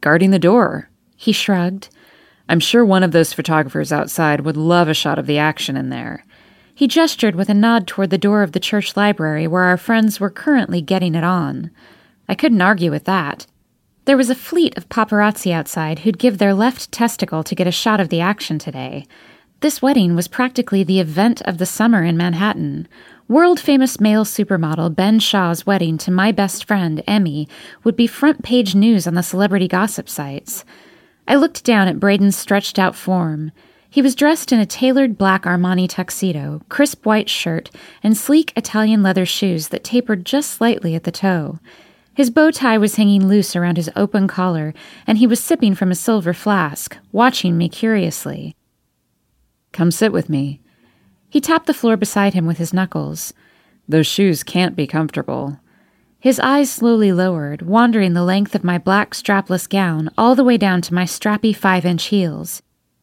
guarding the door. He shrugged. I'm sure one of those photographers outside would love a shot of the action in there. He gestured with a nod toward the door of the church library where our friends were currently getting it on. I couldn't argue with that. There was a fleet of paparazzi outside who'd give their left testicle to get a shot of the action today. This wedding was practically the event of the summer in Manhattan. World-famous male supermodel Ben Shaw's wedding to my best friend, Emmy, would be front-page news on the celebrity gossip sites. I looked down at Braden's stretched-out form. He was dressed in a tailored black Armani tuxedo, crisp white shirt, and sleek Italian leather shoes that tapered just slightly at the toe. His bow tie was hanging loose around his open collar, and he was sipping from a silver flask, watching me curiously. Come sit with me. He tapped the floor beside him with his knuckles. Those shoes can't be comfortable. His eyes slowly lowered, wandering the length of my black strapless gown all the way down to my strappy 5-inch heels.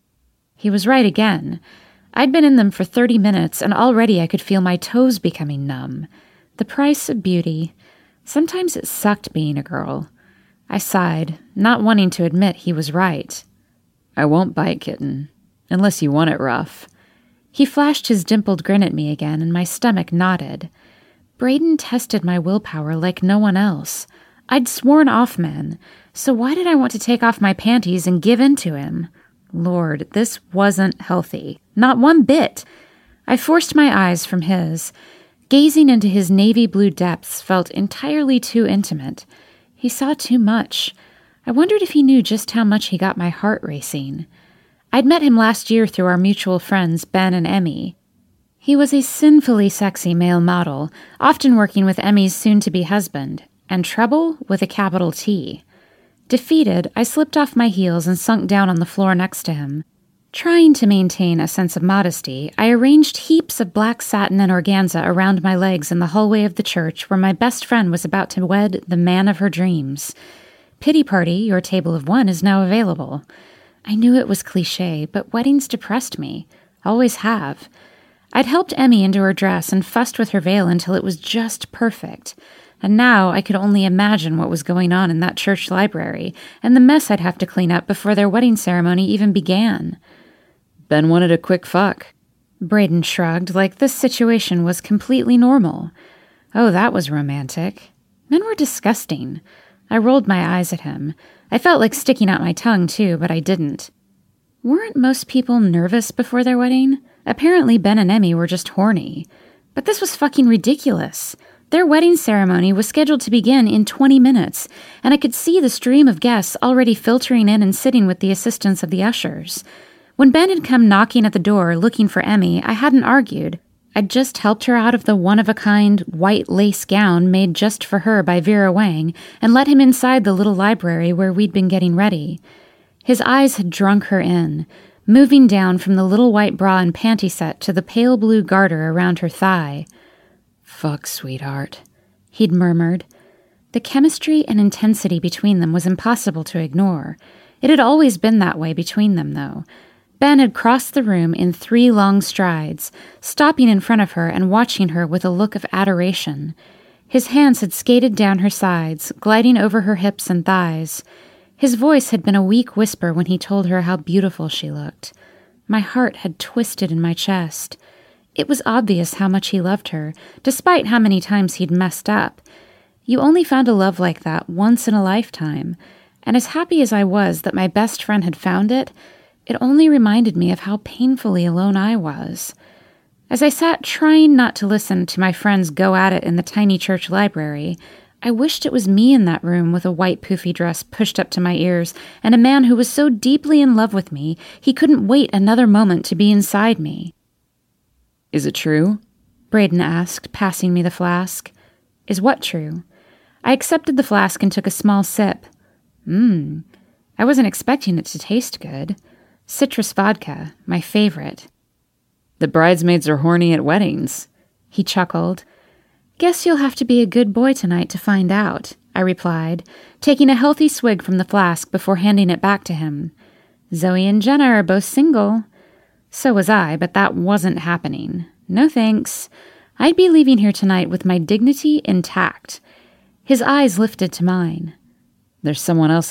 He was right again. I'd been in them for 30 minutes, and already I could feel my toes becoming numb. The price of beauty. Sometimes it sucked being a girl. I sighed, not wanting to admit he was right. I won't bite, kitten, unless you want it rough. He flashed his dimpled grin at me again, and my stomach knotted. Braden tested my willpower like no one else. I'd sworn off men, so why did I want to take off my panties and give in to him? Lord, this wasn't healthy. Not one bit. I forced my eyes from his. Gazing into his navy blue depths felt entirely too intimate. He saw too much. I wondered if he knew just how much he got my heart racing. I'd met him last year through our mutual friends, Ben and Emmy. He was a sinfully sexy male model, often working with Emmy's soon-to-be husband, and trouble with a capital T. Defeated, I slipped off my heels and sunk down on the floor next to him. Trying to maintain a sense of modesty, I arranged heaps of black satin and organza around my legs in the hallway of the church where my best friend was about to wed the man of her dreams. Pity Party, your table of one, is now available. I knew it was cliché, but weddings depressed me. Always have. I'd helped Emmy into her dress and fussed with her veil until it was just perfect. And now I could only imagine what was going on in that church library and the mess I'd have to clean up before their wedding ceremony even began. Ben wanted a quick fuck. Braden shrugged like this situation was completely normal. Oh, that was romantic. Men were disgusting. I rolled my eyes at him. I felt like sticking out my tongue, too, but I didn't. Weren't most people nervous before their wedding? Apparently Ben and Emmy were just horny. But this was fucking ridiculous. Their wedding ceremony was scheduled to begin in 20 minutes, and I could see the stream of guests already filtering in and sitting with the assistance of the ushers. When Ben had come knocking at the door looking for Emmy, I hadn't argued. I'd just helped her out of the one-of-a-kind white lace gown made just for her by Vera Wang and let him inside the little library where we'd been getting ready. His eyes had drunk her in, moving down from the little white bra and panty set to the pale blue garter around her thigh. "Fuck, sweetheart," he'd murmured. The chemistry and intensity between them was impossible to ignore. It had always been that way between them, though. Ben had crossed the room in 3 long strides, stopping in front of her and watching her with a look of adoration. His hands had skated down her sides, gliding over her hips and thighs. His voice had been a weak whisper when he told her how beautiful she looked. My heart had twisted in my chest. It was obvious how much he loved her, despite how many times he'd messed up. You only found a love like that once in a lifetime, and as happy as I was that my best friend had found it, it only reminded me of how painfully alone I was. As I sat trying not to listen to my friends go at it in the tiny church library, I wished it was me in that room with a white poofy dress pushed up to my ears and a man who was so deeply in love with me he couldn't wait another moment to be inside me. "Is it true?" Braden asked, passing me the flask. "Is what true?" I accepted the flask and took a small sip. I wasn't expecting it to taste good. Citrus vodka, my favorite. "The bridesmaids are horny at weddings," he chuckled. "Guess you'll have to be a good boy tonight to find out," I replied, taking a healthy swig from the flask before handing it back to him. Zoe and Jenna are both single. So was I, but that wasn't happening. No thanks. I'd be leaving here tonight with my dignity intact. His eyes lifted to mine. "There's someone else